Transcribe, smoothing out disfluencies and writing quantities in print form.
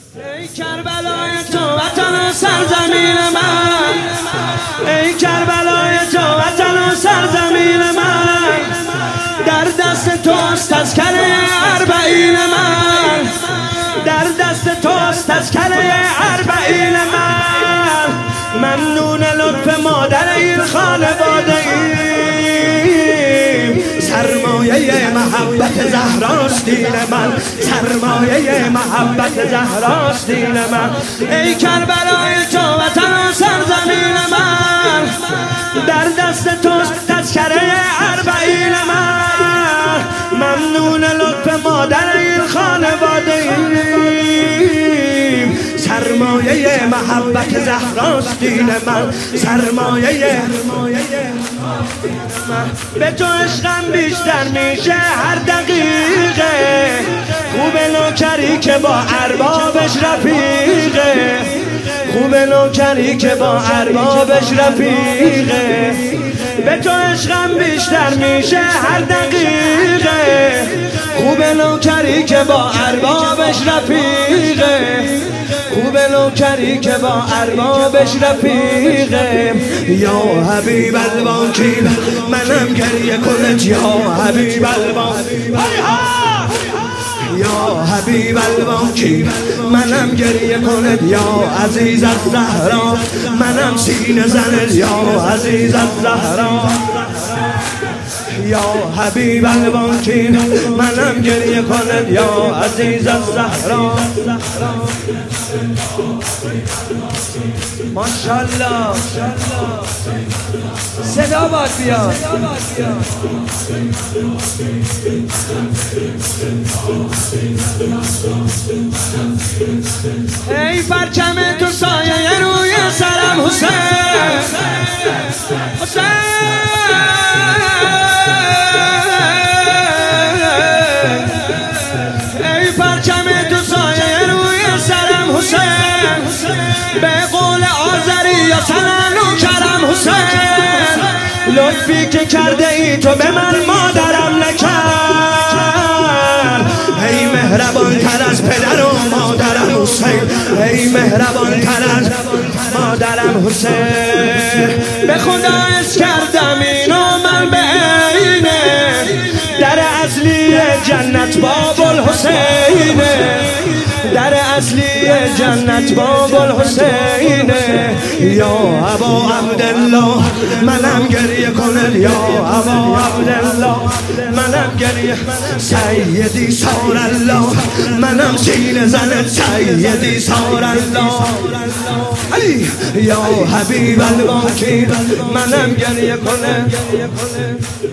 ای کربلای تو وطن و سرزمین من، ای کربلای تو وطن و سرزمین من، در دست توست تذکره اربعین من، در دست توست تذکره اربعین من. ممنون لطف مادر این خانواده ایم، سرمایه محبت زهراست دین من، سرمایه محبت زهراست دین من. ای کربلای تو وطن و سرزمین من، در دست توست تذکره اربعین من. ممنون لطف مادر این خانواده ایم، سرمایه محبت زهراست دین من، سرمایه به تو عشقم بیشتر میشه هر دقیقه، خوب نوکری که با اربابش رفیقه، خوب نوکری که با اربابش رفیقه. به تو عشقم بیشتر میشه هر دقیقه، خوب نوکری که با اربابش رفیقه، خوب نوکری که با اربابش رفیقه. یا حبیب الوکیل منم گریه کنت، یا حبیب الوکیل، یا حبیب الوکیل منم گریه کنت، یا عزیز الزهرا منم سینه زنت، یا عزیز الزهرا، یا حبیب الوکیل منم گریه کنت، یا عزیز الزهرا. ماشاءالله صدا باید بیاد. ای پرچم تو سایه روی سرم حسین، حسین ای پرچم تو سایه روی سرم حسین، به قول آذری یا سنن و کرم حسین. لطفی که کرده ای تو به من مادرم نکرد، ای مهربان تر از پدر و مادرم حسین، ای مهربان تر از مادرم حسین. به خدا عشق کردم اینو من به عینه، در اصلی جنت باب الحسینه، در اصلی جنت باب الحسینه. یا ابا عبدالله منم گریه کنه، یا ابا عبدالله منم گریه، سیدی سار الله منم سینه زنه، سیدی سار الله. یا حبیب الوکیل منم گریه کنه.